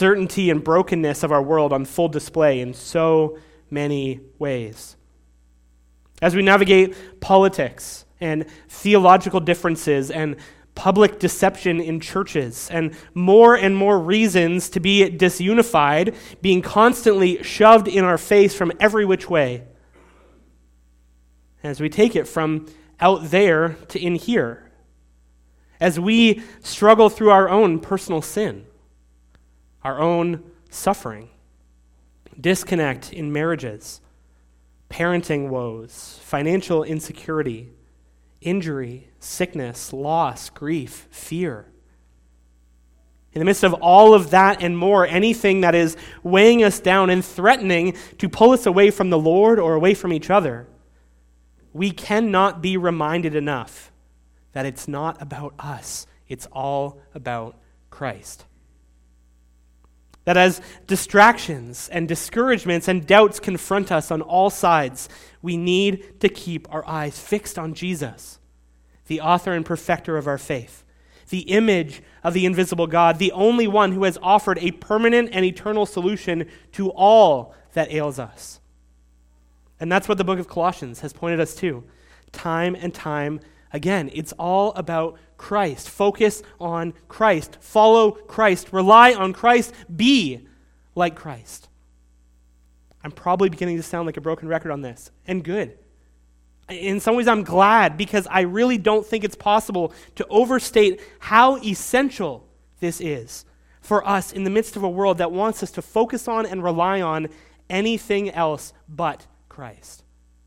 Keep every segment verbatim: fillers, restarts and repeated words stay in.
certainty and brokenness of our world on full display in so many ways. As we navigate politics and theological differences and public deception in churches and more and more reasons to be disunified being constantly shoved in our face from every which way, as we take it from out there to in here, as we struggle through our own personal sin, our own suffering, disconnect in marriages, parenting woes, financial insecurity, injury, sickness, loss, grief, fear. In the midst of all of that and more, anything that is weighing us down and threatening to pull us away from the Lord or away from each other, we cannot be reminded enough that it's not about us. It's all about Christ. That as distractions and discouragements and doubts confront us on all sides, we need to keep our eyes fixed on Jesus, the author and perfecter of our faith, the image of the invisible God, the only one who has offered a permanent and eternal solution to all that ails us. And that's what the book of Colossians has pointed us to, time and time again. It's all about Christ. Focus on Christ. Follow Christ. Rely on Christ. Be like Christ. I'm probably beginning to sound like a broken record on this, and good. In some ways, I'm glad, because I really don't think it's possible to overstate how essential this is for us in the midst of a world that wants us to focus on and rely on anything else but Christ.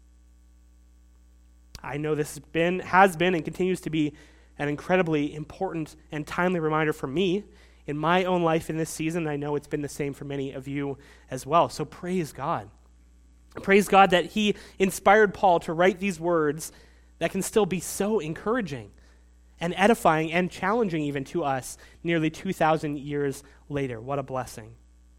I know this has been, has been and continues to be an incredibly important and timely reminder for me in my own life in this season. I know it's been the same for many of you as well. So praise God. Praise God that he inspired Paul to write these words that can still be so encouraging and edifying and challenging even to us nearly two thousand years later. What a blessing.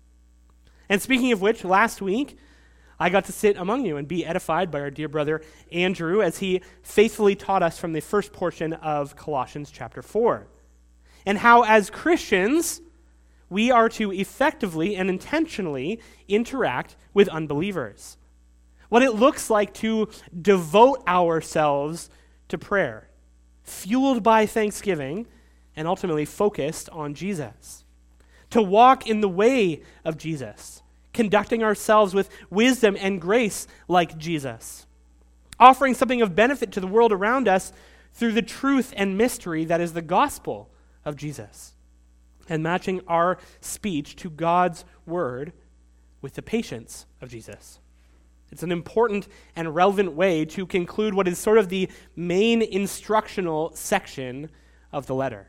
And speaking of which, last week, I got to sit among you and be edified by our dear brother Andrew as he faithfully taught us from the first portion of Colossians chapter four. And how, as Christians, we are to effectively and intentionally interact with unbelievers. What it looks like to devote ourselves to prayer, fueled by thanksgiving and ultimately focused on Jesus. To walk in the way of Jesus, conducting ourselves with wisdom and grace like Jesus, offering something of benefit to the world around us through the truth and mystery that is the gospel of Jesus, and matching our speech to God's word with the patience of Jesus. It's an important and relevant way to conclude what is sort of the main instructional section of the letter.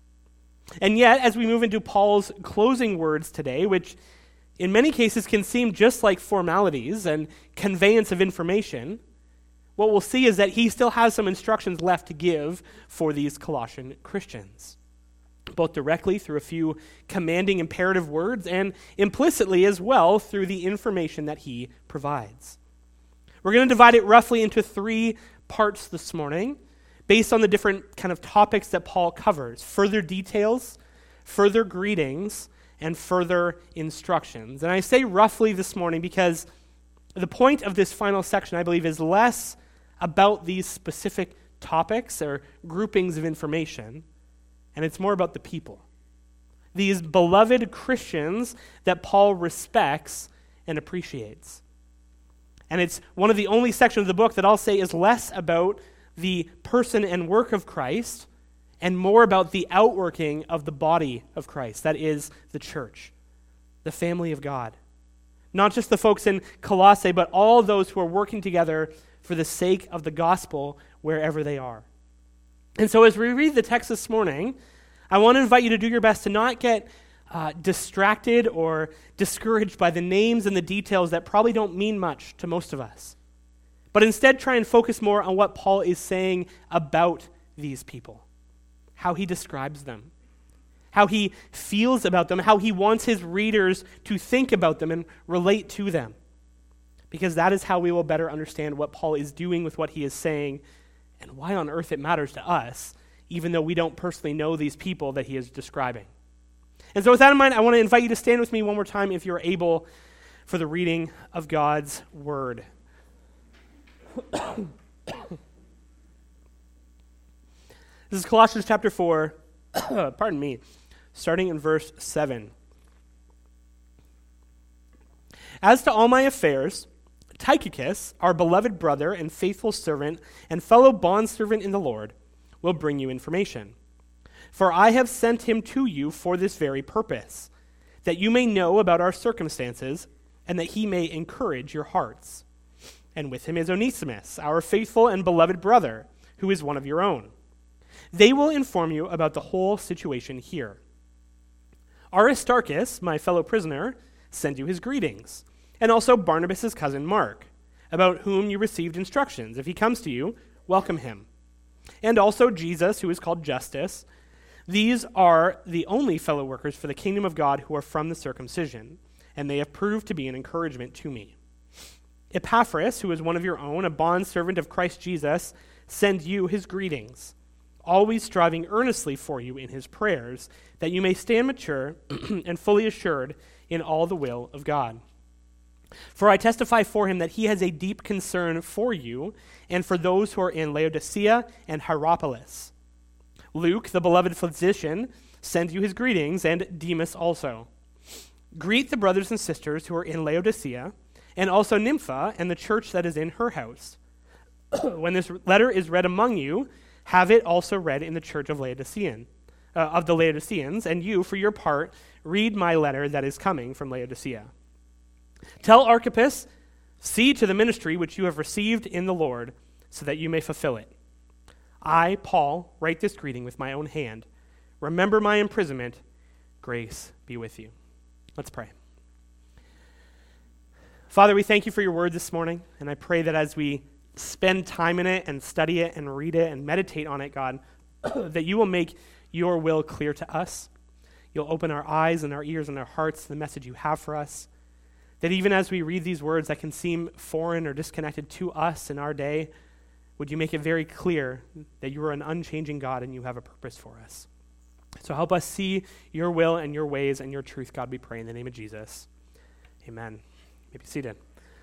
And yet, as we move into Paul's closing words today, which in many cases can seem just like formalities and conveyance of information, what we'll see is that he still has some instructions left to give for these Colossian Christians, both directly through a few commanding imperative words and implicitly as well through the information that he provides. We're going to divide it roughly into three parts this morning based on the different kind of topics that Paul covers: further details, further greetings, and further instructions. And I say roughly this morning because the point of this final section, I believe, is less about these specific topics or groupings of information, and it's more about the people. These beloved Christians that Paul respects and appreciates. And it's one of the only sections of the book that I'll say is less about the person and work of Christ and more about the outworking of the body of Christ, that is the church, the family of God. Not just the folks in Colossae, but all those who are working together for the sake of the gospel wherever they are. And so as we read the text this morning, I want to invite you to do your best to not get uh, distracted or discouraged by the names and the details that probably don't mean much to most of us, but instead try and focus more on what Paul is saying about these people, how he describes them, how he feels about them, how he wants his readers to think about them and relate to them, because that is how we will better understand what Paul is doing with what he is saying and why on earth it matters to us, even though we don't personally know these people that he is describing. And so with that in mind, I want to invite you to stand with me one more time if you're able for the reading of God's word. This is Colossians chapter four, pardon me, starting in verse seven. As to all my affairs, Tychicus, our beloved brother and faithful servant and fellow bondservant in the Lord, will bring you information. For I have sent him to you for this very purpose, that you may know about our circumstances, and that he may encourage your hearts. And with him is Onesimus, our faithful and beloved brother, who is one of your own. They will inform you about the whole situation here. Aristarchus, my fellow prisoner, sends you his greetings, and also Barnabas' cousin Mark, about whom you received instructions. If he comes to you, welcome him. And also Jesus, who is called Justus. These are the only fellow workers for the kingdom of God who are from the circumcision, and they have proved to be an encouragement to me. Epaphras, who is one of your own, a bondservant of Christ Jesus, send you his greetings, always striving earnestly for you in his prayers, that you may stand mature and fully assured in all the will of God. For I testify for him that he has a deep concern for you and for those who are in Laodicea and Hierapolis. Luke, the beloved physician, sends you his greetings, and Demas also. Greet the brothers and sisters who are in Laodicea, and also Nympha and the church that is in her house. When this letter is read among you, have it also read in the church of Laodicean, uh, of the Laodiceans, and you, for your part, read my letter that is coming from Laodicea. Tell Archippus, see to the ministry which you have received in the Lord, so that you may fulfill it. I, Paul, write this greeting with my own hand. Remember my imprisonment. Grace be with you. Let's pray. Father, we thank you for your word this morning, and I pray that as we spend time in it and study it and read it and meditate on it, God, that you will make your will clear to us. You'll open our eyes and our ears and our hearts to the message you have for us. That even as we read these words that can seem foreign or disconnected to us in our day, would you make it very clear that you are an unchanging God and you have a purpose for us. So help us see your will and your ways and your truth, God, we pray in the name of Jesus. Amen. You may be seated.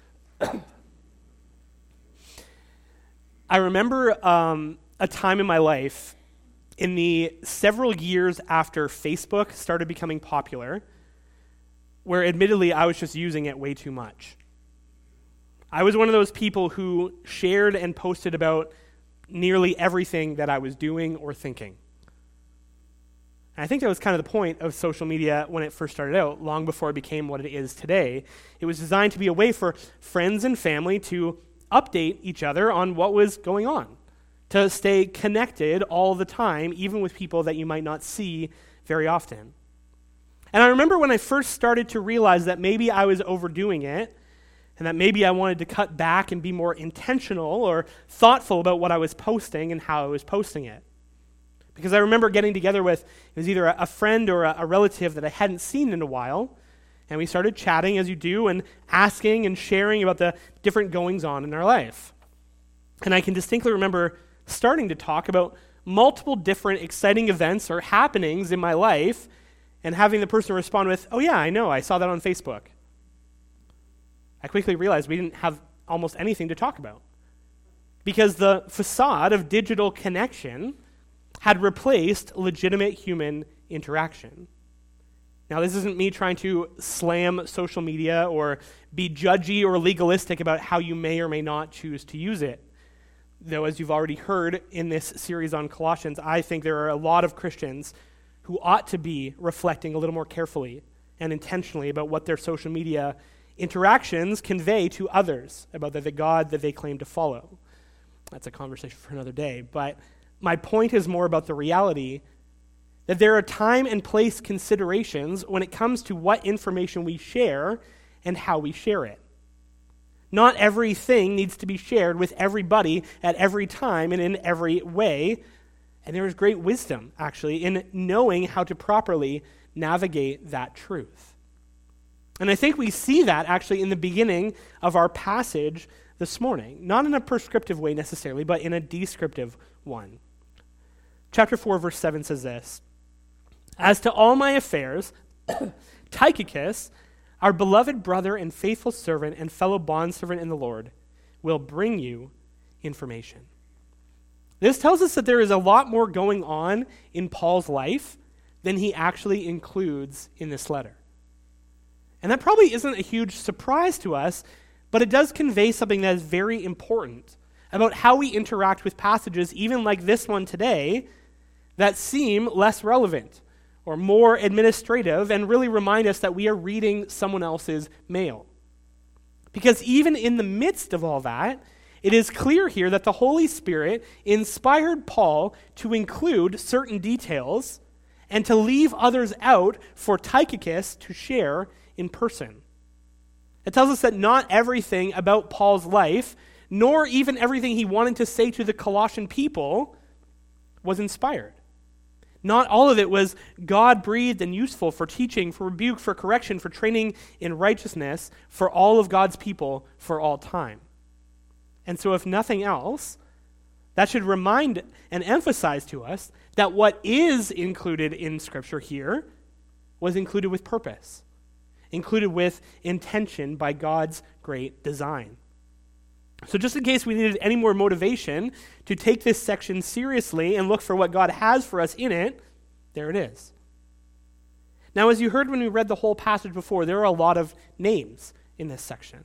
I remember um, a time in my life in the several years after Facebook started becoming popular, where admittedly I was just using it way too much. I was one of those people who shared and posted about nearly everything that I was doing or thinking. And I think that was kind of the point of social media when it first started out, long before it became what it is today. It was designed to be a way for friends and family to update each other on what was going on, to stay connected all the time, even with people that you might not see very often. And I remember when I first started to realize that maybe I was overdoing it, and that maybe I wanted to cut back and be more intentional or thoughtful about what I was posting and how I was posting it. Because I remember getting together with, it was either a friend or a relative that I hadn't seen in a while, and we started chatting as you do and asking and sharing about the different goings-on in our life. And I can distinctly remember starting to talk about multiple different exciting events or happenings in my life and having the person respond with, oh yeah, I know, I saw that on Facebook. I quickly realized we didn't have almost anything to talk about because the facade of digital connection had replaced legitimate human interaction. Now, this isn't me trying to slam social media or be judgy or legalistic about how you may or may not choose to use it. Though, as you've already heard in this series on Colossians, I think there are a lot of Christians who ought to be reflecting a little more carefully and intentionally about what their social media interactions convey to others about the, the God that they claim to follow. That's a conversation for another day. But my point is more about the reality that there are time and place considerations when it comes to what information we share and how we share it. Not everything needs to be shared with everybody at every time and in every way. And there is great wisdom, actually, in knowing how to properly navigate that truth. And I think we see that actually in the beginning of our passage this morning. Not in a prescriptive way necessarily, but in a descriptive one. Chapter four, verse seven says this: As to all my affairs, Tychicus, our beloved brother and faithful servant and fellow bondservant in the Lord, will bring you information. This tells us that there is a lot more going on in Paul's life than he actually includes in this letter. And that probably isn't a huge surprise to us, but it does convey something that is very important about how we interact with passages, even like this one today, that seem less relevant or more administrative and really remind us that we are reading someone else's mail. Because even in the midst of all that, it is clear here that the Holy Spirit inspired Paul to include certain details and to leave others out for Tychicus to share in person. It tells us that not everything about Paul's life, nor even everything he wanted to say to the Colossian people, was inspired. Not all of it was God-breathed and useful for teaching, for rebuke, for correction, for training in righteousness, for all of God's people for all time. And so if nothing else, that should remind and emphasize to us that what is included in Scripture here was included with purpose, included with intention by God's great design. So just in case we needed any more motivation to take this section seriously and look for what God has for us in it, there it is. Now, as you heard when we read the whole passage before, there are a lot of names in this section,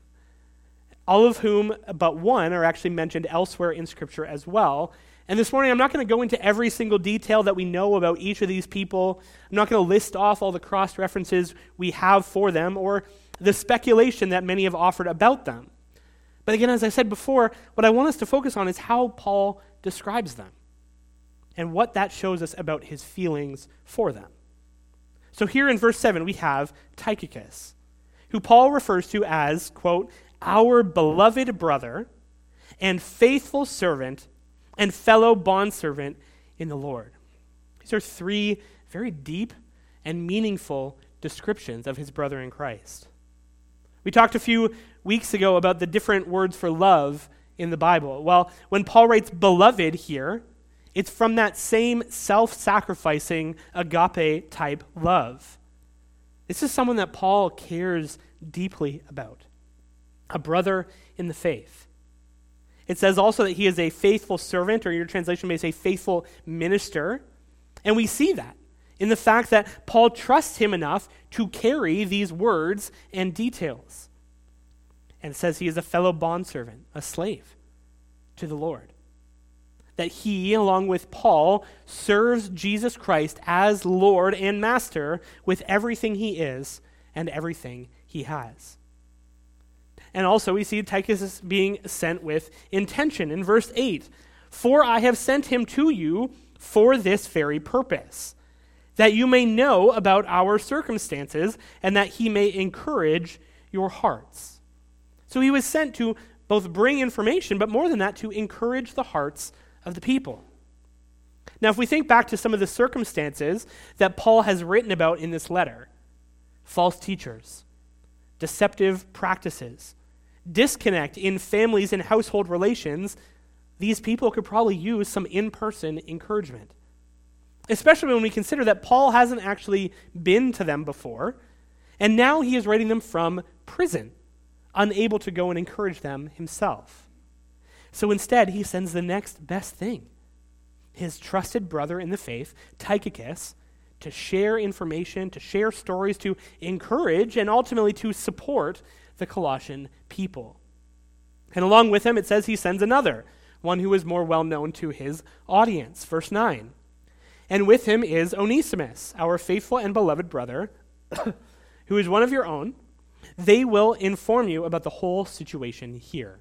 all of whom but one are actually mentioned elsewhere in Scripture as well. And this morning, I'm not going to go into every single detail that we know about each of these people. I'm not going to list off all the cross-references we have for them or the speculation that many have offered about them. But again, as I said before, what I want us to focus on is how Paul describes them and what that shows us about his feelings for them. So here in verse seven, we have Tychicus, who Paul refers to as, quote, our beloved brother and faithful servant and fellow bondservant in the Lord. These are three very deep and meaningful descriptions of his brother in Christ. We talked a few weeks ago about the different words for love in the Bible. Well, when Paul writes beloved here, it's from that same self-sacrificing agape type love. This is someone that Paul cares deeply about, a brother in the faith. It says also that he is a faithful servant, or your translation may say faithful minister, and we see that in the fact that Paul trusts him enough to carry these words and details. And it says he is a fellow bondservant, a slave to the Lord. That he, along with Paul, serves Jesus Christ as Lord and Master with everything he is and everything he has. And also we see Tychicus being sent with intention in verse eight. For I have sent him to you for this very purpose, that you may know about our circumstances and that he may encourage your hearts. So he was sent to both bring information, but more than that, to encourage the hearts of the people. Now, if we think back to some of the circumstances that Paul has written about in this letter, false teachers, deceptive practices, disconnect in families and household relations, these people could probably use some in-person encouragement. Especially when we consider that Paul hasn't actually been to them before, and now he is writing them from prison, unable to go and encourage them himself. So instead, he sends the next best thing, his trusted brother in the faith, Tychicus, to share information, to share stories, to encourage, and ultimately to support the Colossian people. And along with him, it says he sends another, one who is more well known to his audience. Verse nine. And with him is Onesimus, our faithful and beloved brother, who is one of your own. They will inform you about the whole situation here.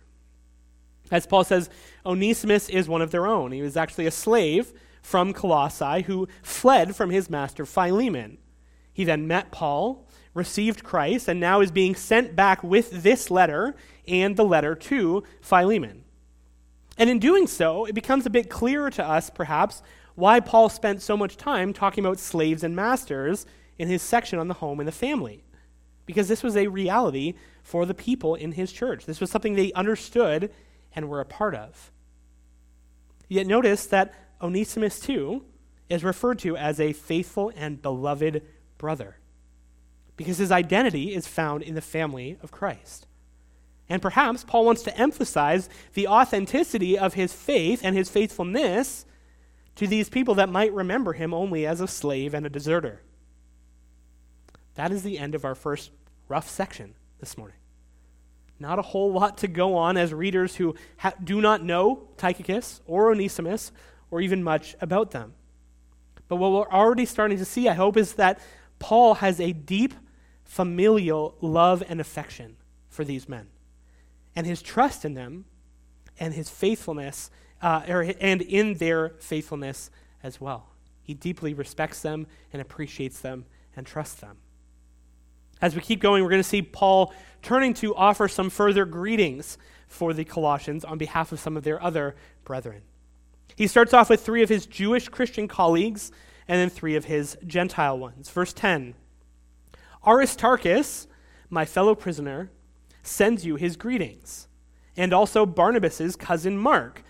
As Paul says, Onesimus is one of their own. He was actually a slave from Colossae who fled from his master Philemon. He then met Paul, received Christ, and now is being sent back with this letter and the letter to Philemon. And in doing so, it becomes a bit clearer to us, perhaps, why Paul spent so much time talking about slaves and masters in his section on the home and the family. Because this was a reality for the people in his church. This was something they understood and were a part of. Yet notice that Onesimus, too, is referred to as a faithful and beloved brother, because his identity is found in the family of Christ. And perhaps Paul wants to emphasize the authenticity of his faith and his faithfulness to these people that might remember him only as a slave and a deserter. That is the end of our first rough section this morning. Not a whole lot to go on as readers who ha- do not know Tychicus or Onesimus or even much about them. But what we're already starting to see, I hope, is that Paul has a deep familial love and affection for these men. And his trust in them and his faithfulness, uh, or, and in their faithfulness as well. He deeply respects them and appreciates them and trusts them. As we keep going, we're going to see Paul turning to offer some further greetings for the Colossians on behalf of some of their other brethren. He starts off with three of his Jewish Christian colleagues and then three of his Gentile ones. Verse ten, Aristarchus, my fellow prisoner, sends you his greetings, and also Barnabas's cousin Mark,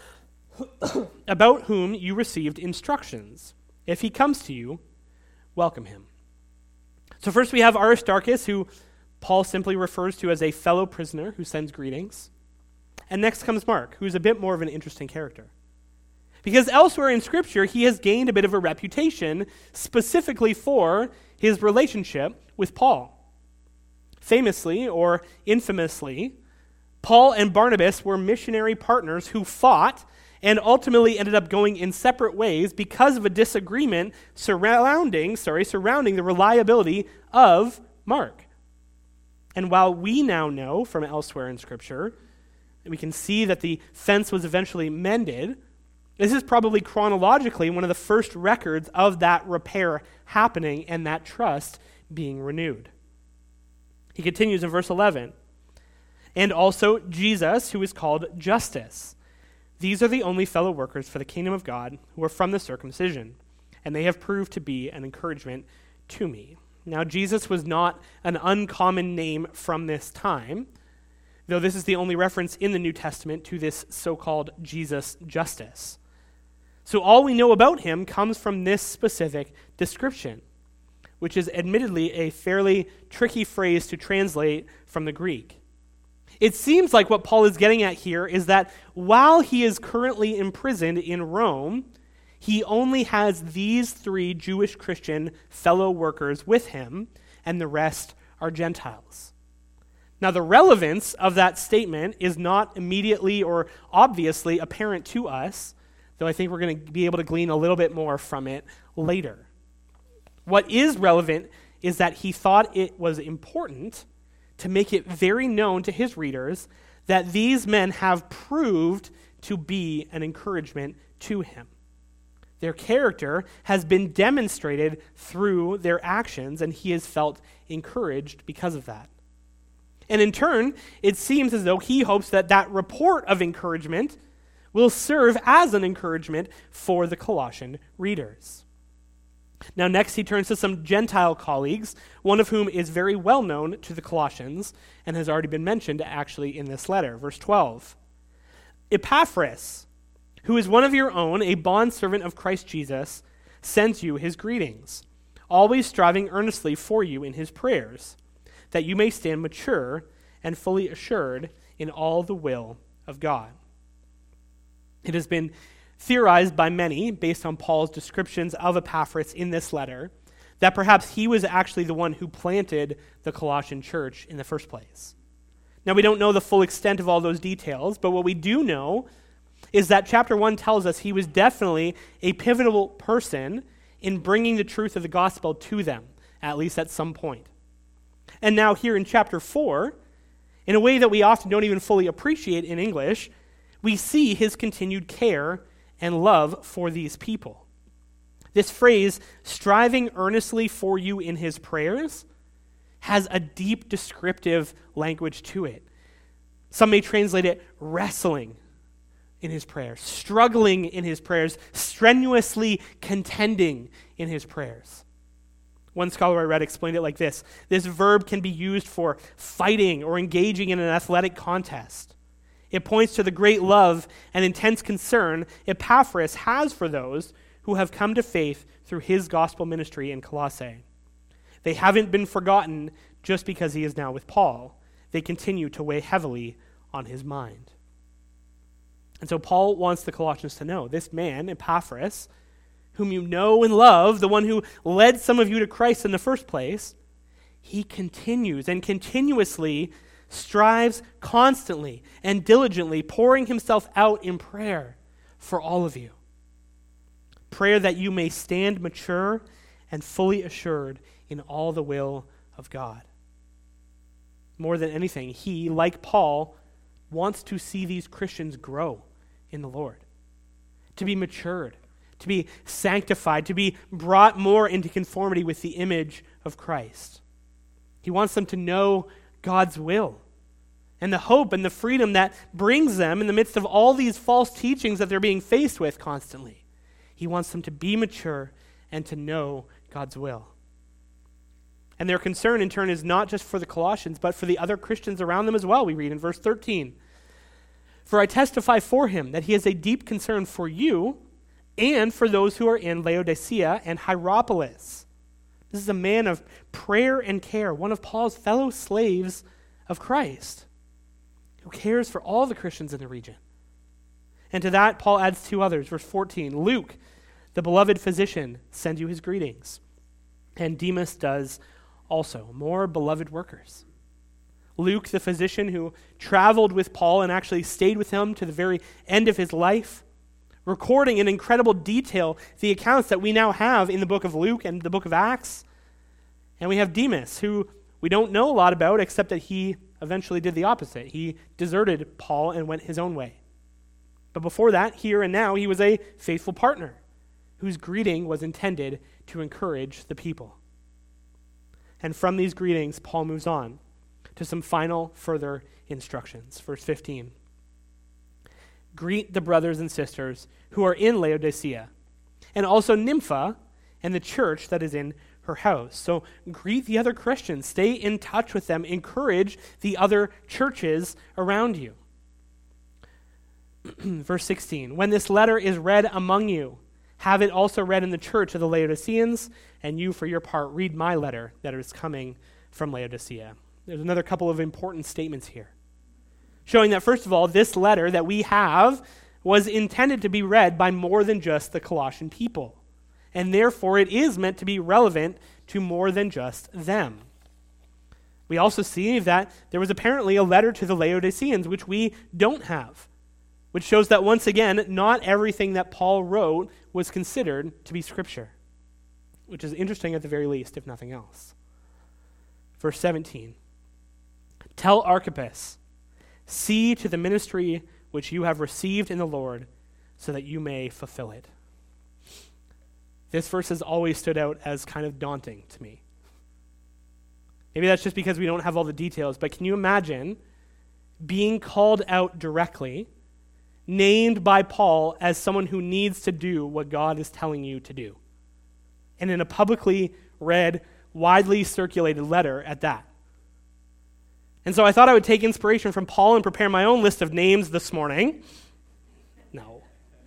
about whom you received instructions. If he comes to you, welcome him. So first we have Aristarchus, who Paul simply refers to as a fellow prisoner who sends greetings. And next comes Mark, who's a bit more of an interesting character. Because elsewhere in Scripture, he has gained a bit of a reputation specifically for his relationship with Paul. Famously, or infamously, Paul and Barnabas were missionary partners who fought and ultimately ended up going in separate ways because of a disagreement surrounding, sorry, surrounding the reliability of Mark. And while we now know from elsewhere in Scripture, we can see that the fence was eventually mended, this is probably chronologically one of the first records of that repair happening and that trust being renewed. He continues in verse eleven. And also Jesus, who is called Justus. These are the only fellow workers for the kingdom of God who are from the circumcision, and they have proved to be an encouragement to me. Now, Jesus was not an uncommon name from this time, though this is the only reference in the New Testament to this so-called Jesus Justus. So all we know about him comes from this specific description, which is admittedly a fairly tricky phrase to translate from the Greek. It seems like what Paul is getting at here is that while he is currently imprisoned in Rome, he only has these three Jewish Christian fellow workers with him, and the rest are Gentiles. Now, the relevance of that statement is not immediately or obviously apparent to us, though I think we're going to be able to glean a little bit more from it later. What is relevant is that he thought it was important to make it very known to his readers that these men have proved to be an encouragement to him. Their character has been demonstrated through their actions, and he has felt encouraged because of that. And in turn, it seems as though he hopes that that report of encouragement will serve as an encouragement for the Colossian readers. Now next he turns to some Gentile colleagues, one of whom is very well known to the Colossians and has already been mentioned actually in this letter. Verse twelve. Epaphras, who is one of your own, a bondservant of Christ Jesus, sends you his greetings, always striving earnestly for you in his prayers, that you may stand mature and fully assured in all the will of God. It has been theorized by many, based on Paul's descriptions of Epaphras in this letter, that perhaps he was actually the one who planted the Colossian church in the first place. Now, we don't know the full extent of all those details, but what we do know is that chapter one tells us he was definitely a pivotal person in bringing the truth of the gospel to them, at least at some point. And now here in chapter four, in a way that we often don't even fully appreciate in English, we see his continued care and love for these people. This phrase, striving earnestly for you in his prayers, has a deep descriptive language to it. Some may translate it wrestling in his prayers, struggling in his prayers, strenuously contending in his prayers. One scholar I read explained it like this. This verb can be used for fighting or engaging in an athletic contest. It points to the great love and intense concern Epaphras has for those who have come to faith through his gospel ministry in Colossae. They haven't been forgotten just because he is now with Paul. They continue to weigh heavily on his mind. And so Paul wants the Colossians to know, this man, Epaphras, whom you know and love, the one who led some of you to Christ in the first place, he continues and continuously strives constantly and diligently, pouring himself out in prayer for all of you. Prayer that you may stand mature and fully assured in all the will of God. More than anything, he, like Paul, wants to see these Christians grow in the Lord, to be matured, to be sanctified, to be brought more into conformity with the image of Christ. He wants them to know God's will and the hope and the freedom that brings them in the midst of all these false teachings that they're being faced with constantly. He wants them to be mature and to know God's will. And their concern in turn is not just for the Colossians, but for the other Christians around them as well. We read in verse thirteen, "For I testify for him that he has a deep concern for you and for those who are in Laodicea and Hierapolis." This is a man of prayer and care, one of Paul's fellow slaves of Christ, who cares for all the Christians in the region. And to that, Paul adds two others. Verse fourteen, "Luke, the beloved physician, sends you his greetings. And Demas does also." More beloved workers. Luke, the physician who traveled with Paul and actually stayed with him to the very end of his life, recording in incredible detail the accounts that we now have in the book of Luke and the book of Acts. And we have Demas, who we don't know a lot about except that he eventually did the opposite. He deserted Paul and went his own way. But before that, here and now, he was a faithful partner whose greeting was intended to encourage the people. And from these greetings, Paul moves on to some final further instructions. Verse fifteen. "Greet the brothers and sisters who are in Laodicea, and also Nympha and the church that is in her house." So greet the other Christians. Stay in touch with them. Encourage the other churches around you. Verse sixteen. "When this letter is read among you, have it also read in the church of the Laodiceans, and you, for your part, read my letter that is coming from Laodicea." There's another couple of important statements here, showing that, first of all, this letter that we have was intended to be read by more than just the Colossian people, and therefore it is meant to be relevant to more than just them. We also see that there was apparently a letter to the Laodiceans, which we don't have, which shows that, once again, not everything that Paul wrote was considered to be Scripture, which is interesting at the very least, if nothing else. Verse seventeen, "Tell Archippus, see to the ministry which you have received in the Lord, so that you may fulfill it." This verse has always stood out as kind of daunting to me. Maybe that's just because we don't have all the details, but can you imagine being called out directly, named by Paul as someone who needs to do what God is telling you to do, and in a publicly read, widely circulated letter at that? And so I thought I would take inspiration from Paul and prepare my own list of names this morning. No.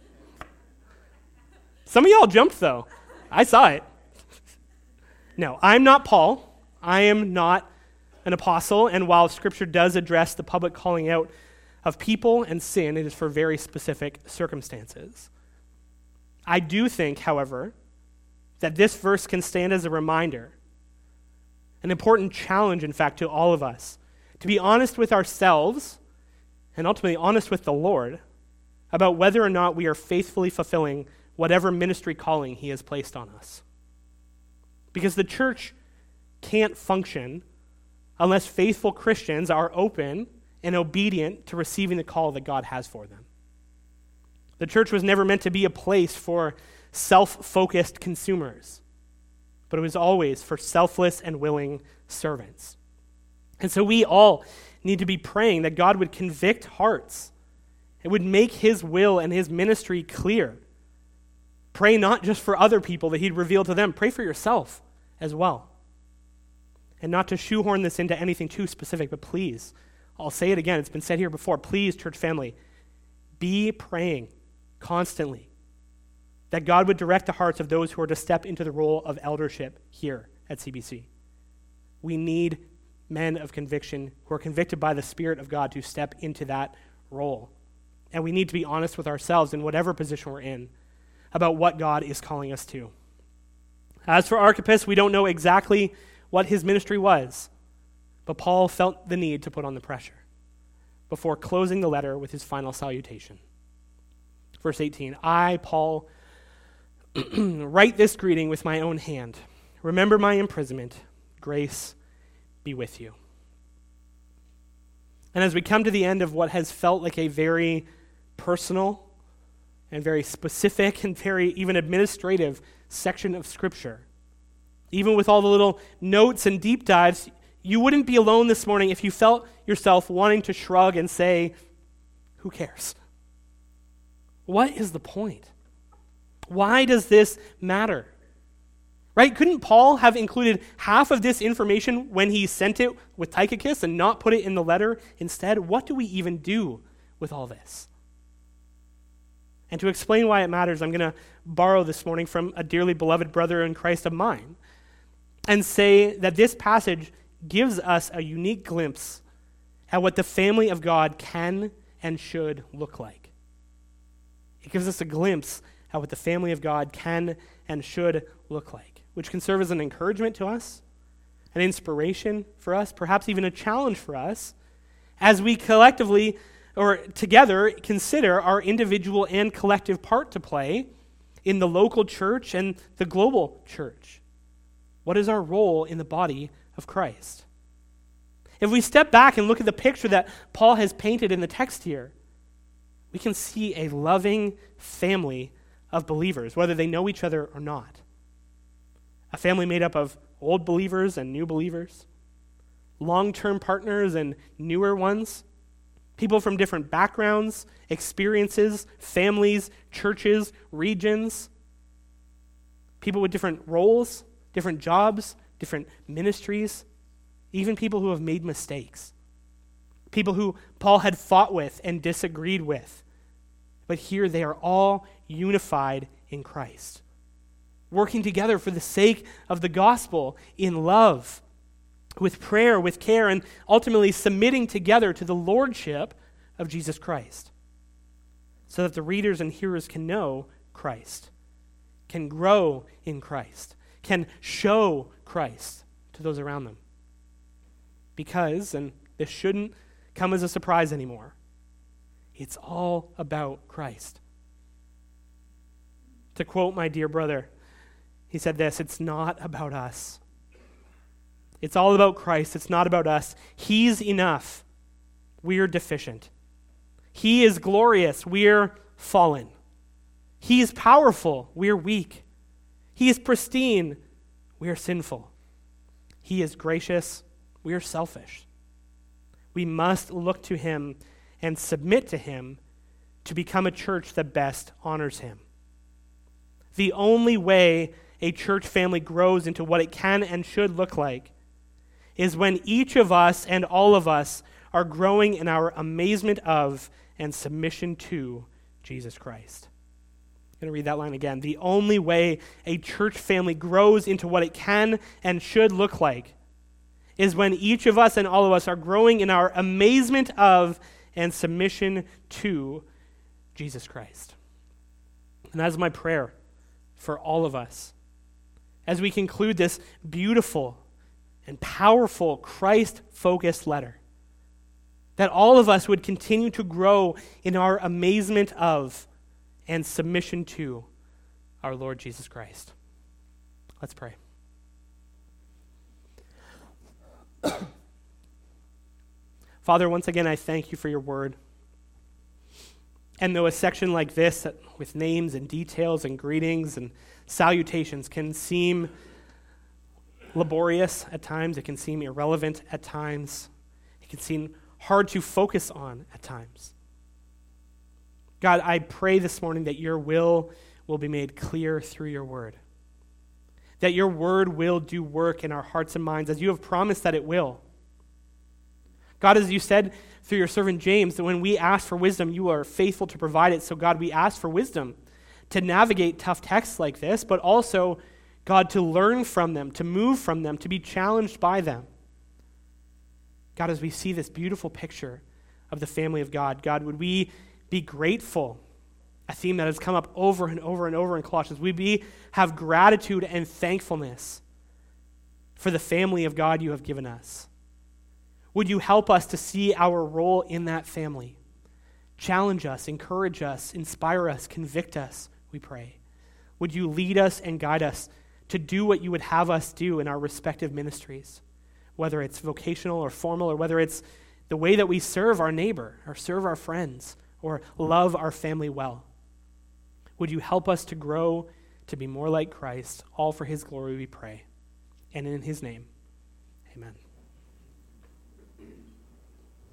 Some of y'all jumped, though. I saw it. No, I'm not Paul. I am not an apostle, and while Scripture does address the public calling out of people and sin, it is for very specific circumstances. I do think, however, that this verse can stand as a reminder, an important challenge, in fact, to all of us, to be honest with ourselves and ultimately honest with the Lord about whether or not we are faithfully fulfilling whatever ministry calling he has placed on us. Because the church can't function unless faithful Christians are open and obedient to receiving the call that God has for them. The church was never meant to be a place for self-focused consumers, but it was always for selfless and willing servants. And so we all need to be praying that God would convict hearts. It would make his will and his ministry clear. Pray not just for other people that he'd reveal to them. Pray for yourself as well. And not to shoehorn this into anything too specific, but please, I'll say it again, it's been said here before, please, church family, be praying constantly that God would direct the hearts of those who are to step into the role of eldership here at C B C. We need men of conviction who are convicted by the Spirit of God to step into that role. And we need to be honest with ourselves in whatever position we're in about what God is calling us to. As for Archippus, we don't know exactly what his ministry was, but Paul felt the need to put on the pressure before closing the letter with his final salutation. Verse eighteen, I, Paul, write this greeting with my own hand. Remember my imprisonment. Grace be with you. And as we come to the end of what has felt like a very personal and very specific and very even administrative section of Scripture, even with all the little notes and deep dives, you wouldn't be alone this morning if you felt yourself wanting to shrug and say, who cares? What is the point? Why does this matter? Right? Couldn't Paul have included half of this information when he sent it with Tychicus and not put it in the letter instead? What do we even do with all this? And to explain why it matters, I'm going to borrow this morning from a dearly beloved brother in Christ of mine and say that this passage gives us a unique glimpse at what the family of God can and should look like. It gives us a glimpse at what the family of God can and should look like, which can serve as an encouragement to us, an inspiration for us, perhaps even a challenge for us, as we collectively or together consider our individual and collective part to play in the local church and the global church. What is our role in the body of Christ? If we step back and look at the picture that Paul has painted in the text here, we can see a loving family of believers, whether they know each other or not. A family made up of old believers and new believers, long-term partners and newer ones, people from different backgrounds, experiences, families, churches, regions, people with different roles, different jobs, different ministries, even people who have made mistakes, people who Paul had fought with and disagreed with. But here they are all unified in Christ, working together for the sake of the gospel in love, with prayer, with care, and ultimately submitting together to the lordship of Jesus Christ, so that the readers and hearers can know Christ, can grow in Christ, can show Christ to those around them. Because, and this shouldn't come as a surprise anymore, it's all about Christ. To quote my dear brother, he said this, it's not about us. It's all about Christ. It's not about us. He's enough. We're deficient. He is glorious. We're fallen. He is powerful. We're weak. He is pristine. We're sinful. He is gracious. We're selfish. We must look to him and submit to him to become a church that best honors him. The only way a church family grows into what it can and should look like is when each of us and all of us are growing in our amazement of and submission to Jesus Christ. I'm going to read that line again. The only way a church family grows into what it can and should look like is when each of us and all of us are growing in our amazement of and submission to Jesus Christ. And that's my prayer for all of us as we conclude this beautiful and powerful Christ-focused letter, that all of us would continue to grow in our amazement of and submission to our Lord Jesus Christ. Let's pray. Father, once again, I thank you for your word. And though a section like this, that, with names and details and greetings and salutations, can seem laborious at times, it can seem irrelevant at times, it can seem hard to focus on at times. God, I pray this morning that your will will be made clear through your word, that your word will do work in our hearts and minds as you have promised that it will. God, as you said through your servant James, that when we ask for wisdom, you are faithful to provide it. So God, we ask for wisdom to navigate tough texts like this, but also, God, to learn from them, to move from them, to be challenged by them. God, as we see this beautiful picture of the family of God, God, would we be grateful, a theme that has come up over and over and over in Colossians, we be have gratitude and thankfulness for the family of God you have given us. Would you help us to see our role in that family? Challenge us, encourage us, inspire us, convict us, we pray. Would you lead us and guide us to do what you would have us do in our respective ministries, whether it's vocational or formal, or whether it's the way that we serve our neighbor or serve our friends or love our family well. Would you help us to grow to be more like Christ, all for his glory we pray. And in his name, amen.